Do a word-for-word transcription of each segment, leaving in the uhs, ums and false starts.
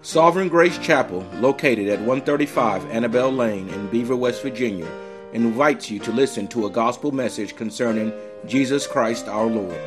Sovereign Grace Chapel, located at one thirty-five Annabelle Lane in Beaver, West Virginia, invites you to listen to a gospel message concerning Jesus Christ our Lord.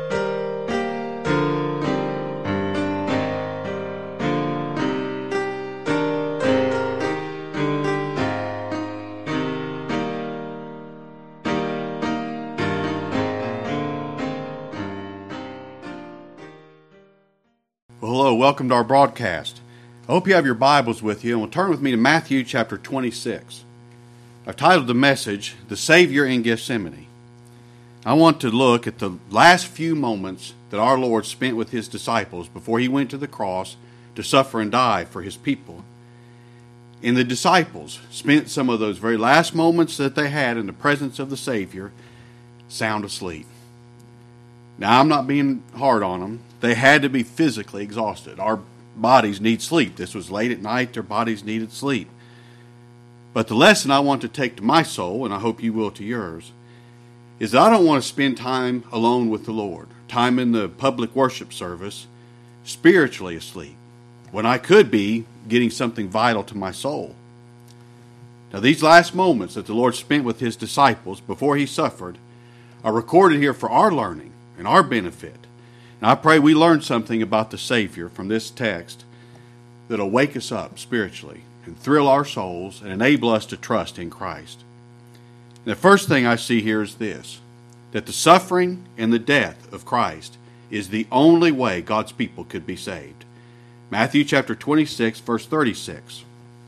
Well, hello, welcome to our broadcast. I hope you have your Bibles with you, and will turn with me to Matthew chapter twenty-six. I've titled the message, The Savior in Gethsemane. I want to look at the last few moments that our Lord spent with His disciples before He went to the cross to suffer and die for His people. And the disciples spent some of those very last moments that they had in the presence of the Savior sound asleep. Now, I'm not being hard on them. They had to be physically exhausted. Our bodies need sleep. This was late at night. Their bodies needed sleep. But the lesson I want to take to my soul, and I hope you will to yours, is that I don't want to spend time alone with the Lord, time in the public worship service, spiritually asleep, when I could be getting something vital to my soul. Now, these last moments that the Lord spent with His disciples before He suffered are recorded here for our learning and our benefit. And I pray we learn something about the Savior from this text that will wake us up spiritually and thrill our souls and enable us to trust in Christ. And the first thing I see here is this, that the suffering and the death of Christ is the only way God's people could be saved. Matthew chapter twenty-six, verse thirty-six.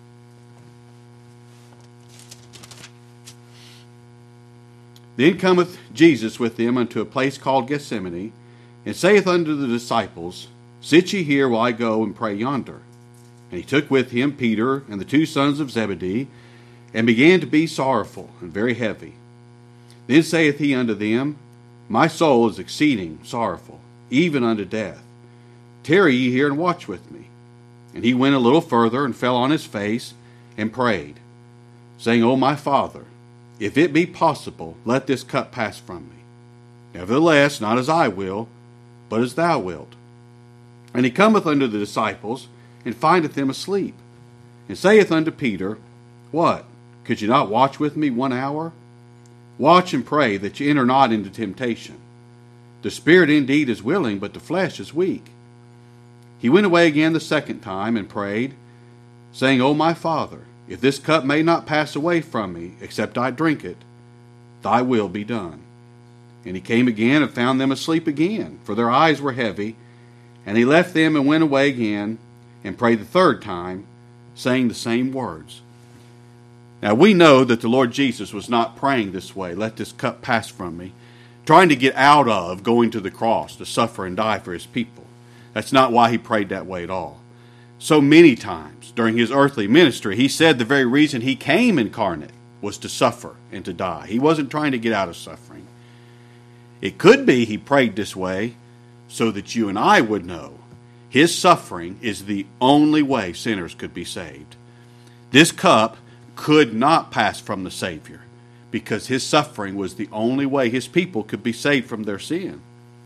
Then cometh Jesus with them unto a place called Gethsemane, and saith unto the disciples, Sit ye here while I go and pray yonder. And He took with Him Peter and the two sons of Zebedee, and began to be sorrowful and very heavy. Then saith He unto them, My soul is exceeding sorrowful, even unto death. Tarry ye here and watch with me. And He went a little further, and fell on His face, and prayed, saying, O my Father, if it be possible, let this cup pass from me. Nevertheless, not as I will, but as Thou wilt. And He cometh unto the disciples, and findeth them asleep, and saith unto Peter, What? Could you not watch with me one hour? Watch and pray that ye enter not into temptation. The spirit indeed is willing, but the flesh is weak. He went away again the second time, and prayed, saying, O my Father, if this cup may not pass away from me, except I drink it, Thy will be done. And He came again and found them asleep again, for their eyes were heavy. And He left them and went away again, and prayed the third time, saying the same words. Now we know that the Lord Jesus was not praying this way, let this cup pass from me, trying to get out of going to the cross to suffer and die for His people. That's not why He prayed that way at all. So many times during His earthly ministry, He said the very reason He came incarnate was to suffer and to die. He wasn't trying to get out of suffering. It could be He prayed this way so that you and I would know His suffering is the only way sinners could be saved. This cup could not pass from the Savior because His suffering was the only way His people could be saved from their sin.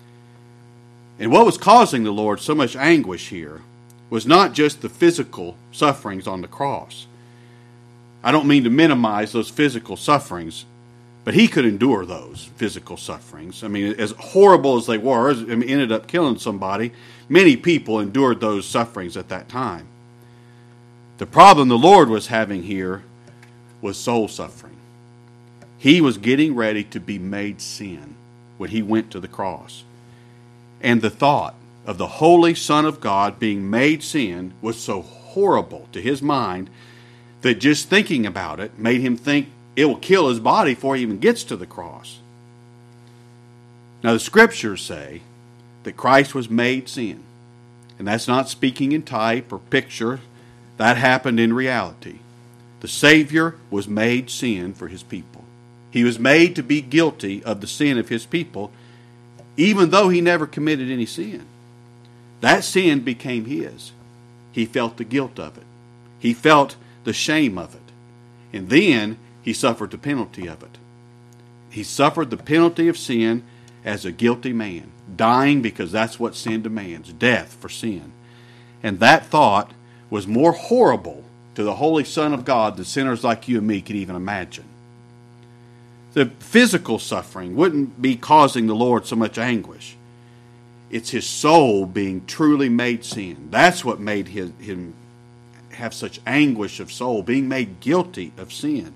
And what was causing the Lord so much anguish here was not just the physical sufferings on the cross. I don't mean to minimize those physical sufferings, but He could endure those physical sufferings. I mean, as horrible as they were, as it ended up killing somebody, many people endured those sufferings at that time. The problem the Lord was having here was soul suffering. He was getting ready to be made sin when He went to the cross. And the thought of the Holy Son of God being made sin was so horrible to His mind that just thinking about it made Him think it will kill His body before He even gets to the cross. Now the Scriptures say that Christ was made sin. And that's not speaking in type or picture. That happened in reality. The Savior was made sin for His people. He was made to be guilty of the sin of His people, even though He never committed any sin. That sin became His. He felt the guilt of it. He felt the shame of it. And then He suffered the penalty of it. He suffered the penalty of sin as a guilty man, dying because that's what sin demands, death for sin. And that thought was more horrible to the Holy Son of God than sinners like you and me could even imagine. The physical suffering wouldn't be causing the Lord so much anguish. It's his soul being truly made sin. That's what made his, him have such anguish of soul, being made guilty of sin.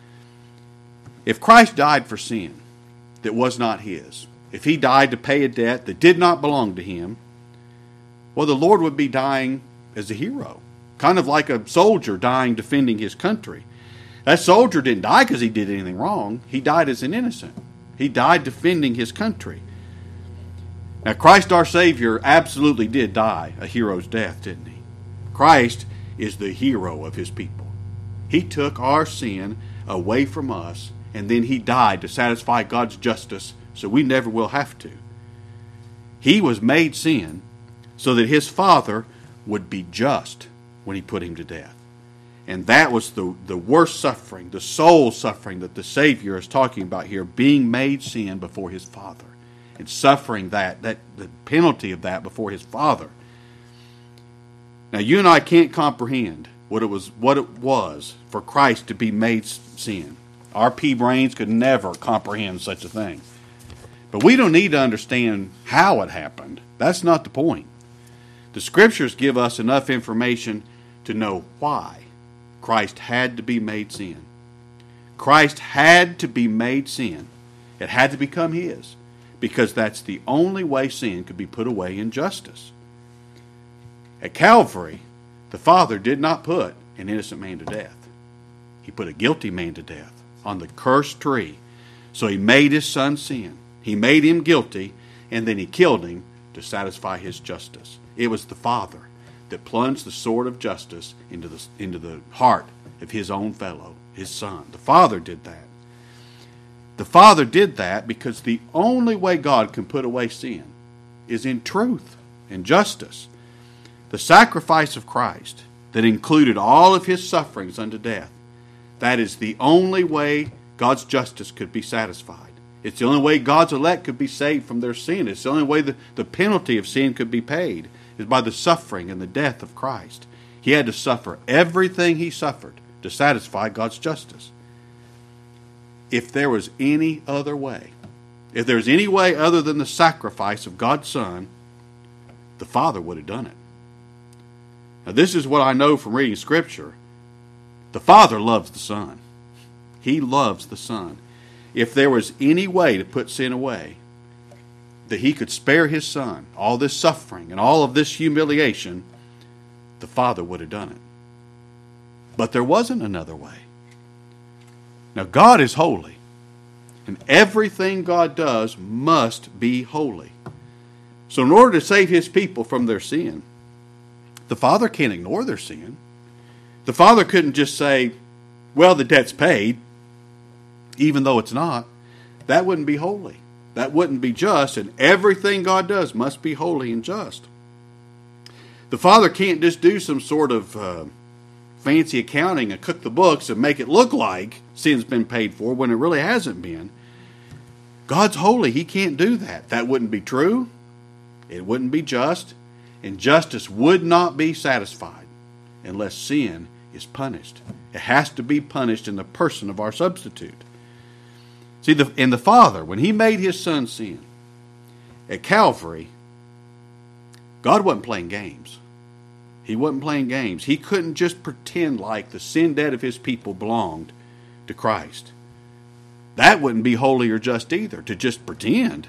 If Christ died for sin that was not his, if he died to pay a debt that did not belong to him, well, the Lord would be dying as a hero, kind of like a soldier dying defending his country. That soldier didn't die because he did anything wrong. He died as an innocent. He died defending his country. Now, Christ our Savior absolutely did die a hero's death, didn't he? Christ is the hero of his people. He took our sin away from us, and then he died to satisfy God's justice so we never will have to. He was made sin so that his Father would be just when he put him to death. And that was the, the worst suffering, the soul suffering that the Savior is talking about here, being made sin before his Father. And suffering that, that the penalty of that before his Father. Now you and I can't comprehend what it was what it was for Christ to be made sin. Our pea brains could never comprehend such a thing. But we don't need to understand how it happened. That's not the point. The Scriptures give us enough information to know why Christ had to be made sin. Christ had to be made sin. It had to become his, because that's the only way sin could be put away in justice. At Calvary, the Father did not put an innocent man to death. He put a guilty man to death on the cursed tree. So he made his Son sin. He made him guilty, and then he killed him to satisfy his justice. It was the Father that plunged the sword of justice into the, into the heart of his own fellow, his Son. The Father did that. The Father did that because the only way God can put away sin is in truth and justice. The sacrifice of Christ that included all of his sufferings unto death, that is the only way God's justice could be satisfied. It's the only way God's elect could be saved from their sin. It's the only way the, the penalty of sin could be paid, is by the suffering and the death of Christ. He had to suffer everything he suffered to satisfy God's justice. If there was any other way, if there was any way other than the sacrifice of God's Son, the Father would have done it. Now, this is what I know from reading Scripture. The Father loves the Son. He loves the Son. If there was any way to put sin away, that he could spare his Son all this suffering and all of this humiliation, the Father would have done it. But there wasn't another way. Now, God is holy, and everything God does must be holy. So in order to save his people from their sin, the Father can't ignore their sin. The Father couldn't just say, well, the debt's paid, even though it's not. That wouldn't be holy. That wouldn't be just, and everything God does must be holy and just. The Father can't just do some sort of uh, fancy accounting and cook the books and make it look like sin's been paid for when it really hasn't been. God's holy. He can't do that. That wouldn't be true. It wouldn't be just. And justice would not be satisfied unless sin is punished. It has to be punished in the person of our substitute. See, the, and the Father, when he made his Son sin at Calvary, God wasn't playing games. He wasn't playing games. He couldn't just pretend like the sin debt of his people belonged to Christ. That wouldn't be holy or just either, to just pretend.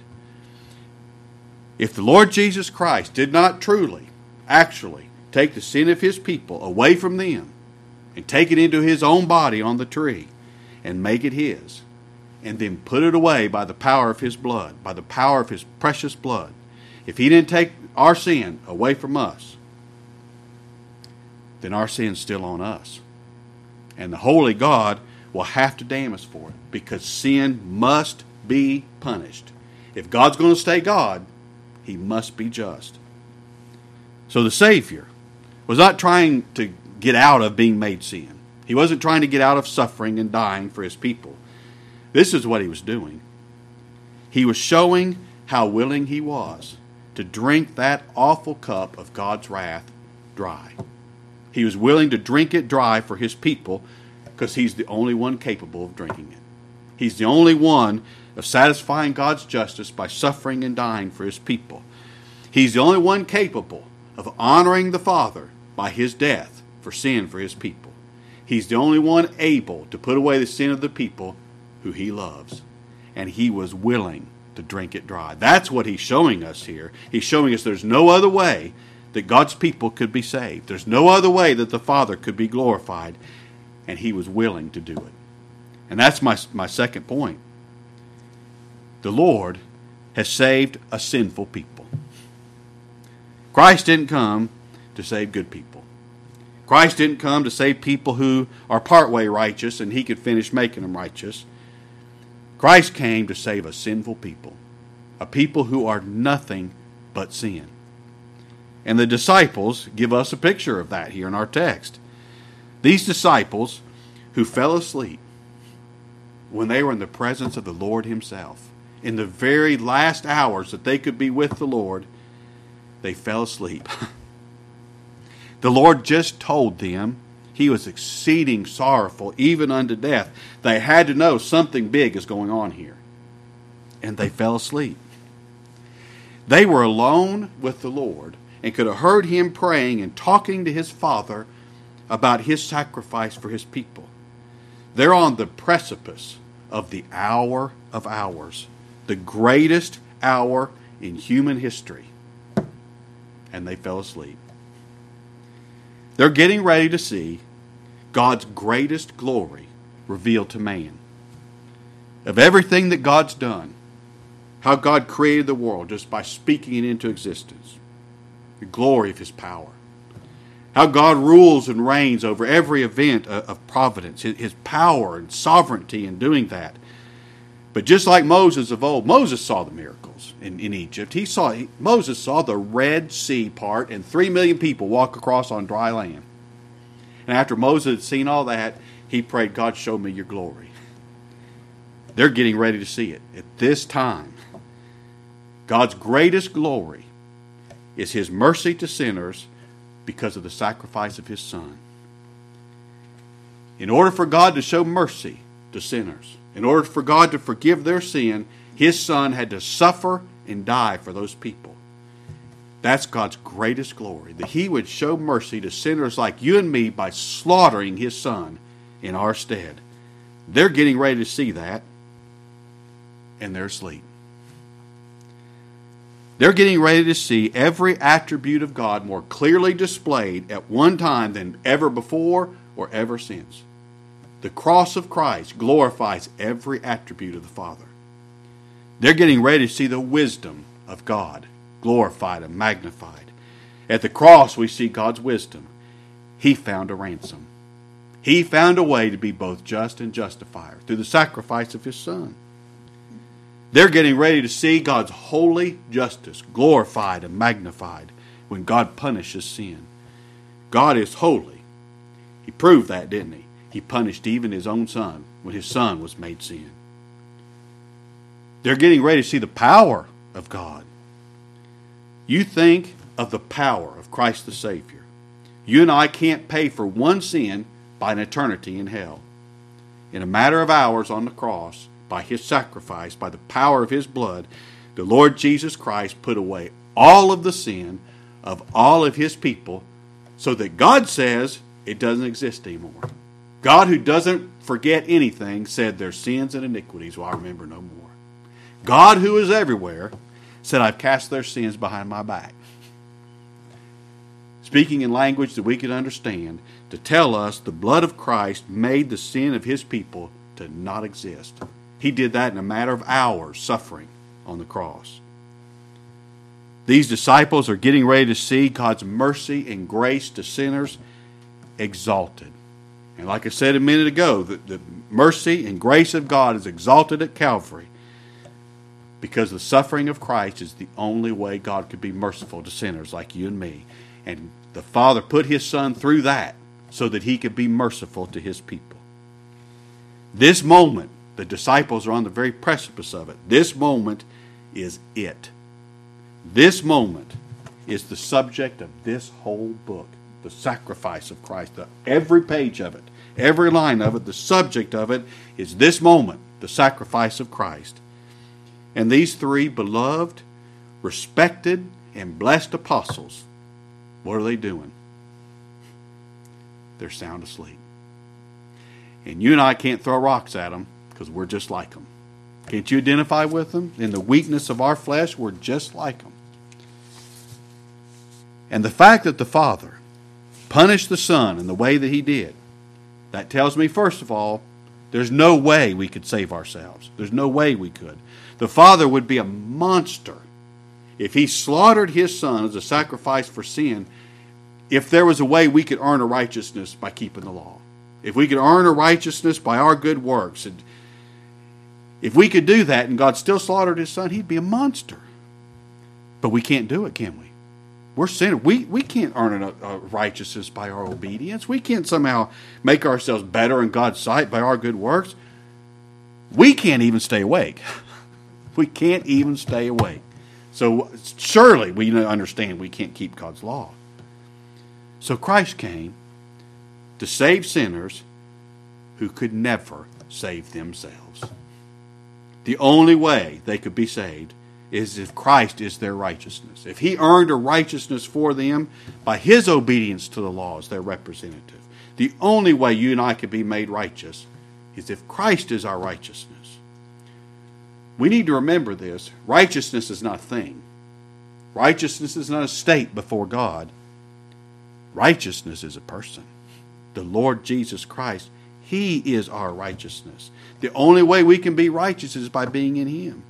If the Lord Jesus Christ did not truly, actually, take the sin of his people away from them and take it into his own body on the tree and make it his, and then put it away by the power of his blood, by the power of his precious blood, if he didn't take our sin away from us, then our sin's still on us. And the holy God will have to damn us for it, because sin must be punished. If God's going to stay God, he must be just. So the Savior was not trying to get out of being made sin. He wasn't trying to get out of suffering and dying for his people. This is what he was doing. He was showing how willing he was to drink that awful cup of God's wrath dry. He was willing to drink it dry for his people because he's the only one capable of drinking it. He's the only one of satisfying God's justice by suffering and dying for his people. He's the only one capable of honoring the Father by his death for sin for his people. He's the only one able to put away the sin of the people who he loves. And he was willing to drink it dry. That's what he's showing us here. He's showing us there's no other way that God's people could be saved. There's no other way that the Father could be glorified. And he was willing to do it. And that's my, my second point. The Lord has saved a sinful people. Christ didn't come to save good people. Christ didn't come to save people who are partway righteous and he could finish making them righteous. Christ came to save a sinful people, a people who are nothing but sin. And the disciples give us a picture of that here in our text. These disciples who fell asleep when they were in the presence of the Lord himself, in the very last hours that they could be with the Lord, they fell asleep. The Lord just told them he was exceeding sorrowful, even unto death. They had to know something big is going on here. And they fell asleep. They were alone with the Lord and could have heard him praying and talking to his Father about his sacrifice for his people. They're on the precipice of the hour of hours, the greatest hour in human history. And they fell asleep. They're getting ready to see God's greatest glory revealed to man. Of everything that God's done, how God created the world just by speaking it into existence, the glory of his power, how God rules and reigns over every event of providence, his power and sovereignty in doing that. But just like Moses of old, Moses saw the miracles in, in Egypt. He saw Moses saw the Red Sea part and three million people walk across on dry land. And after Moses had seen all that, he prayed, God, show me your glory. They're getting ready to see it. At this time, God's greatest glory is his mercy to sinners because of the sacrifice of his Son. In order for God to show mercy to sinners, in order for God to forgive their sin, his Son had to suffer and die for those people. That's God's greatest glory, that he would show mercy to sinners like you and me by slaughtering his Son in our stead. They're getting ready to see that, and they're asleep. They're getting ready to see every attribute of God more clearly displayed at one time than ever before or ever since. The cross of Christ glorifies every attribute of the Father. They're getting ready to see the wisdom of God glorified and magnified. At the cross, we see God's wisdom. He found a ransom. He found a way to be both just and justifier through the sacrifice of his Son. They're getting ready to see God's holy justice glorified and magnified when God punishes sin. God is holy. He proved that, didn't he? He punished even his own Son when his Son was made sin. They're getting ready to see the power of God. You think of the power of Christ the Savior. You and I can't pay for one sin by an eternity in hell. In a matter of hours on the cross, by his sacrifice, by the power of his blood, the Lord Jesus Christ put away all of the sin of all of his people so that God says it doesn't exist anymore. God, who doesn't forget anything, said their sins and iniquities will I remember no more. God, who is everywhere, said I've cast their sins behind my back. Speaking in language that we can understand, to tell us the blood of Christ made the sin of his people to not exist. He did that in a matter of hours, suffering on the cross. These disciples are getting ready to see God's mercy and grace to sinners exalted. And like I said a minute ago, the, the mercy and grace of God is exalted at Calvary because the suffering of Christ is the only way God could be merciful to sinners like you and me. And the Father put his Son through that so that he could be merciful to his people. This moment, the disciples are on the very precipice of it. This moment is it. This moment is the subject of this whole book. The sacrifice of Christ. The, every page of it, every line of it, the subject of it is this moment, the sacrifice of Christ. And these three beloved, respected, and blessed apostles, what are they doing? They're sound asleep. And you and I can't throw rocks at them because we're just like them. Can't you identify with them? In the weakness of our flesh, we're just like them. And the fact that the Father punished the Son in the way that He did, that tells me, first of all, there's no way we could save ourselves. There's no way we could. The Father would be a monster if He slaughtered His Son as a sacrifice for sin, if there was a way we could earn a righteousness by keeping the law. If we could earn a righteousness by our good works. And if we could do that and God still slaughtered His Son, He'd be a monster. But we can't do it, can we? We're sinners. We, we can't earn a, a righteousness by our obedience. We can't somehow make ourselves better in God's sight by our good works. We can't even stay awake. We can't even stay awake. So surely we understand we can't keep God's law. So Christ came to save sinners who could never save themselves. The only way they could be saved is if Christ is their righteousness. If He earned a righteousness for them by His obedience to the law as their representative. The only way you and I could be made righteous is if Christ is our righteousness. We need to remember this. Righteousness is not a thing. Righteousness is not a state before God. Righteousness is a person. The Lord Jesus Christ, He is our righteousness. The only way we can be righteous is by being in Him.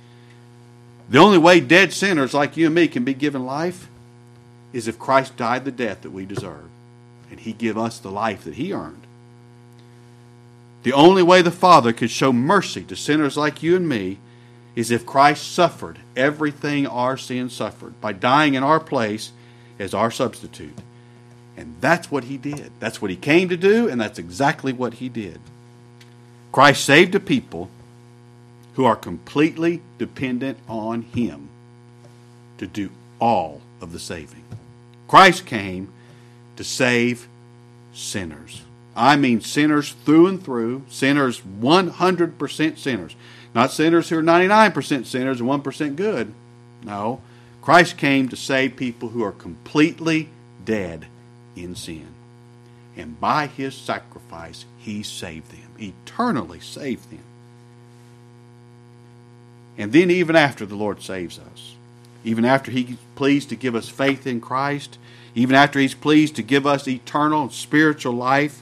The only way dead sinners like you and me can be given life is if Christ died the death that we deserve. And He give us the life that He earned. The only way the Father could show mercy to sinners like you and me is if Christ suffered everything our sin suffered by dying in our place as our substitute. And that's what He did. That's what He came to do, and that's exactly what He did. Christ saved a people who are completely dependent on Him to do all of the saving. Christ came to save sinners. I mean sinners through and through, sinners one hundred percent sinners. Not sinners who are ninety-nine percent sinners and one percent good. No, Christ came to save people who are completely dead in sin. And by His sacrifice, He saved them, eternally saved them. And then even after the Lord saves us, even after He's pleased to give us faith in Christ, even after He's pleased to give us eternal spiritual life,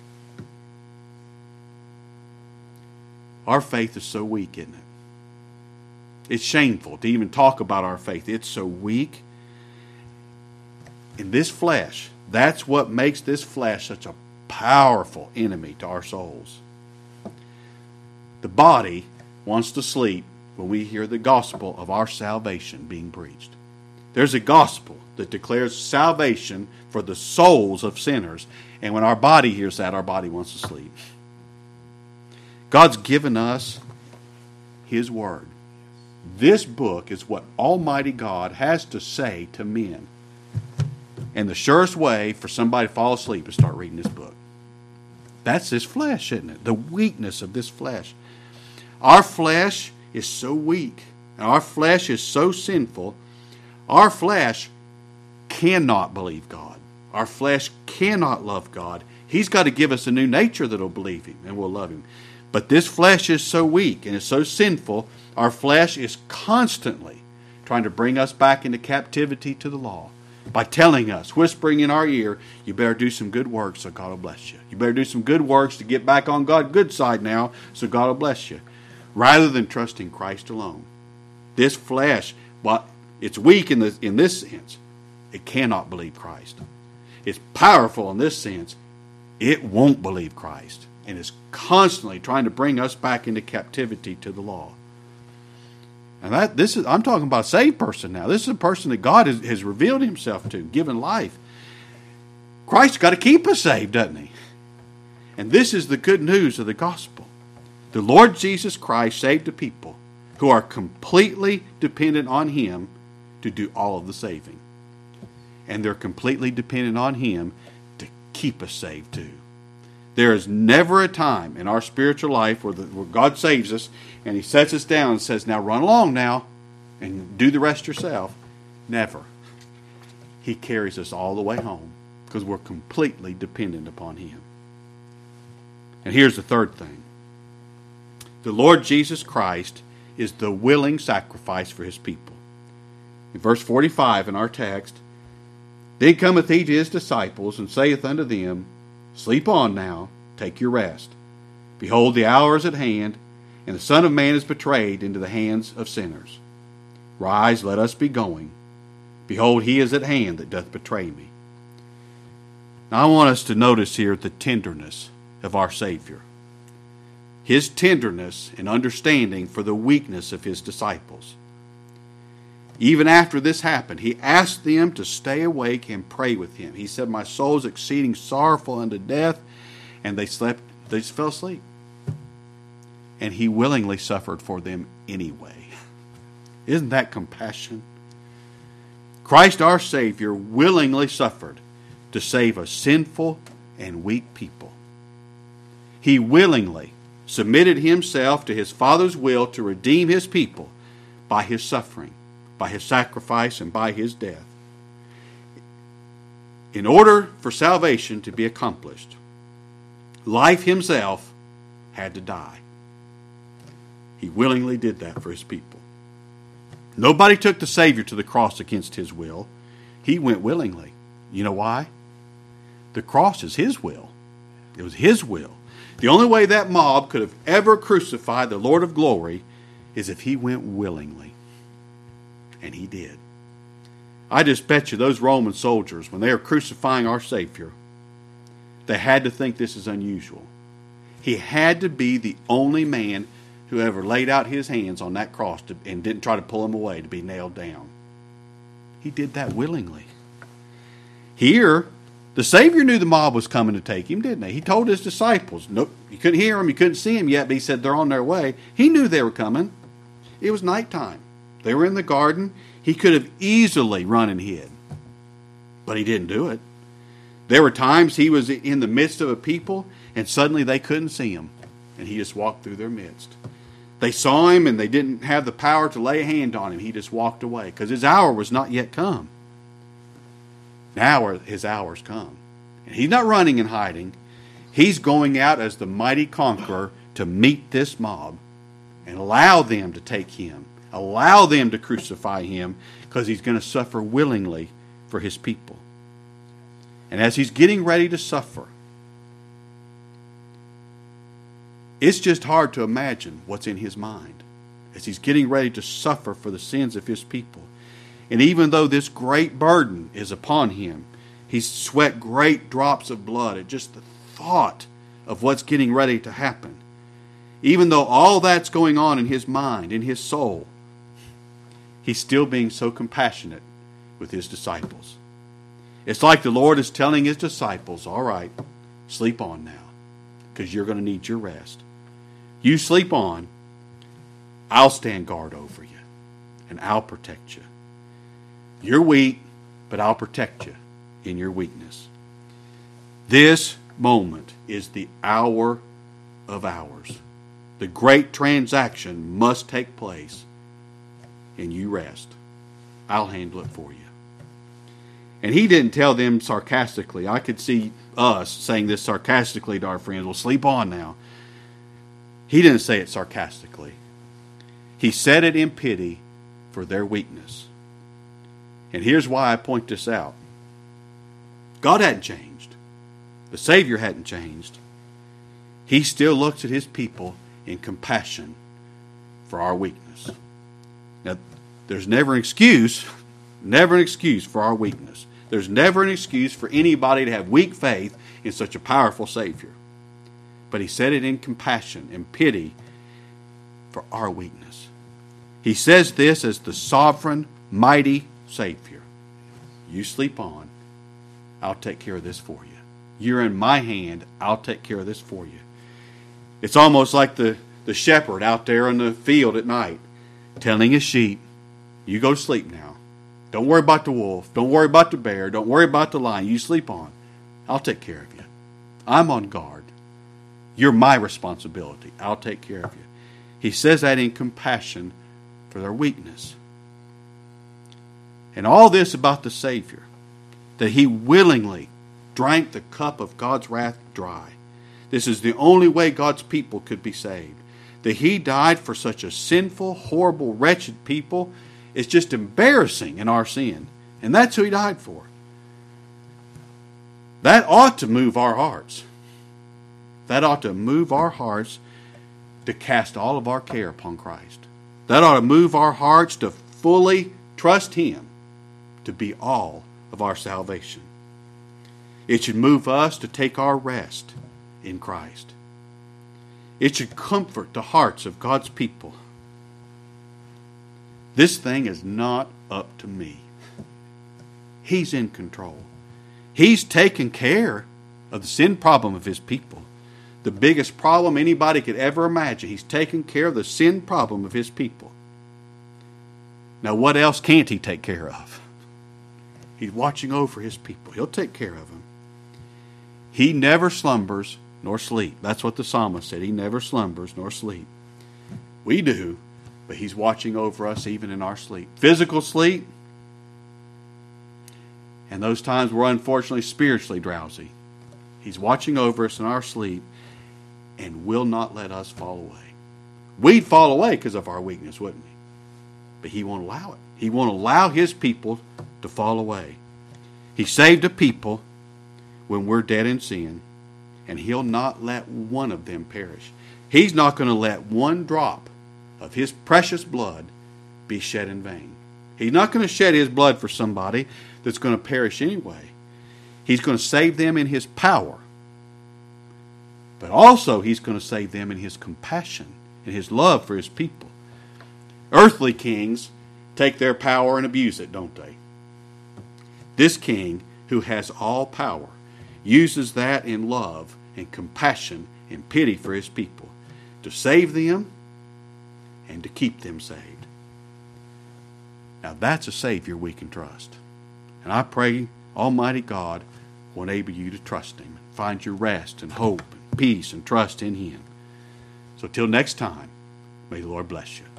our faith is so weak, isn't it? It's shameful to even talk about our faith. It's so weak. In this flesh, that's what makes this flesh such a powerful enemy to our souls. The body wants to sleep when we hear the gospel of our salvation being preached. There's a gospel that declares salvation for the souls of sinners. And when our body hears that, our body wants to sleep. God's given us His Word. This book is what Almighty God has to say to men. And the surest way for somebody to fall asleep is start reading this book. That's this flesh, isn't it? The weakness of this flesh. Our flesh is so weak, and our flesh is so sinful, our flesh cannot believe God. Our flesh cannot love God. He's got to give us a new nature that will believe Him and will love Him. But this flesh is so weak and is so sinful, our flesh is constantly trying to bring us back into captivity to the law by telling us, whispering in our ear, you better do some good works so God will bless you. You better do some good works to get back on God's good side now so God will bless you. Rather than trusting Christ alone. This flesh, well, it's weak in, the, in this sense. It cannot believe Christ. It's powerful in this sense. It won't believe Christ. And is constantly trying to bring us back into captivity to the law. And that this is I'm talking about a saved person now. This is a person that God has, has revealed Himself to, given life. Christ's got to keep us saved, doesn't He? And this is the good news of the gospel. The Lord Jesus Christ saved a people who are completely dependent on Him to do all of the saving. And they're completely dependent on Him keep us saved too. There is never a time in our spiritual life where, the, where God saves us and He sets us down and says, now run along now and do the rest yourself. Never. He carries us all the way home because we're completely dependent upon Him. And here's the third thing. The Lord Jesus Christ is the willing sacrifice for His people. In verse forty-five in our text, then cometh He to His disciples, and saith unto them, sleep on now, take your rest. Behold, the hour is at hand, and the Son of Man is betrayed into the hands of sinners. Rise, let us be going. Behold, He is at hand that doth betray me. Now I want us to notice here the tenderness of our Savior. His tenderness and understanding for the weakness of His disciples. Even after this happened, He asked them to stay awake and pray with Him. He said, my soul is exceeding sorrowful unto death. And they slept, they just fell asleep. And He willingly suffered for them anyway. Isn't that compassion? Christ our Savior willingly suffered to save a sinful and weak people. He willingly submitted Himself to His Father's will to redeem His people by His suffering, by His sacrifice, and by His death. In order for salvation to be accomplished, life Himself had to die. He willingly did that for His people. Nobody took the Savior to the cross against His will. He went willingly. You know why? The cross is His will. It was His will. The only way that mob could have ever crucified the Lord of glory is if He went willingly. And He did. I just bet you those Roman soldiers, when they are crucifying our Savior, they had to think this is unusual. He had to be the only man who ever laid out his hands on that cross to, and didn't try to pull him away to be nailed down. He did that willingly. Here, the Savior knew the mob was coming to take Him, didn't He? He told His disciples, nope, you couldn't hear them, you couldn't see them yet, but He said they're on their way. He knew they were coming. It was nighttime. They were in the garden. He could have easily run and hid, but He didn't do it. There were times He was in the midst of a people, and suddenly they couldn't see Him, and He just walked through their midst. They saw Him, and they didn't have the power to lay a hand on Him. He just walked away, because His hour was not yet come. Now His hour's come. And He's not running and hiding. He's going out as the mighty conqueror to meet this mob and allow them to take Him. Allow them to crucify Him, because He's going to suffer willingly for His people. And as He's getting ready to suffer, it's just hard to imagine what's in His mind as He's getting ready to suffer for the sins of His people. And even though this great burden is upon Him, He's sweat great drops of blood at just the thought of what's getting ready to happen. Even though all that's going on in His mind, in His soul, He's still being so compassionate with His disciples. It's like the Lord is telling His disciples, all right, sleep on now, because you're going to need your rest. You sleep on, I'll stand guard over you, and I'll protect you. You're weak, but I'll protect you in your weakness. This moment is the hour of hours. The great transaction must take place, and you rest. I'll handle it for you. And He didn't tell them sarcastically. I could see us saying this sarcastically to our friends. Well, sleep on now. He didn't say it sarcastically. He said it in pity for their weakness. And here's why I point this out. God hadn't changed. The Savior hadn't changed. He still looks at His people in compassion for our weakness. Now, there's never an excuse, never an excuse for our weakness. There's never an excuse for anybody to have weak faith in such a powerful Savior. But He said it in compassion and pity for our weakness. He says this as the sovereign, mighty Savior. You sleep on. I'll take care of this for you. You're in my hand. I'll take care of this for you. It's almost like the, the shepherd out there in the field at night telling his sheep, you go to sleep now. Don't worry about the wolf. Don't worry about the bear. Don't worry about the lion. You sleep on. I'll take care of you. I'm on guard. You're my responsibility. I'll take care of you. He says that in compassion for their weakness. And all this about the Savior, that he willingly drank the cup of God's wrath dry. This is the only way God's people could be saved. That he died for such a sinful, horrible, wretched people is just embarrassing in our sin. And that's who he died for. That ought to move our hearts. That ought to move our hearts to cast all of our care upon Christ. That ought to move our hearts to fully trust him to be all of our salvation. It should move us to take our rest in Christ. It should comfort the hearts of God's people. This thing is not up to me. He's in control. He's taken care of the sin problem of his people. The biggest problem anybody could ever imagine. He's taken care of the sin problem of his people. Now, what else can't he take care of? He's watching over his people. He'll take care of them. He never slumbers nor sleep. That's what the psalmist said. He never slumbers nor sleep. We do, but he's watching over us even in our sleep. Physical sleep, and those times we're unfortunately spiritually drowsy. He's watching over us in our sleep and will not let us fall away. We'd fall away because of our weakness, wouldn't we? But he won't allow it. He won't allow his people to fall away. He saved a people when we're dead in sin, and he'll not let one of them perish. He's not going to let one drop of his precious blood be shed in vain. He's not going to shed his blood for somebody that's going to perish anyway. He's going to save them in his power. But also he's going to save them in his compassion and his love for his people. Earthly kings take their power and abuse it, don't they? This king, who has all power, uses that in love and compassion and pity for his people to save them and to keep them saved. Now that's a Savior we can trust. And I pray Almighty God will enable you to trust him, find your rest and hope and peace and trust in him. So till next time, may the Lord bless you.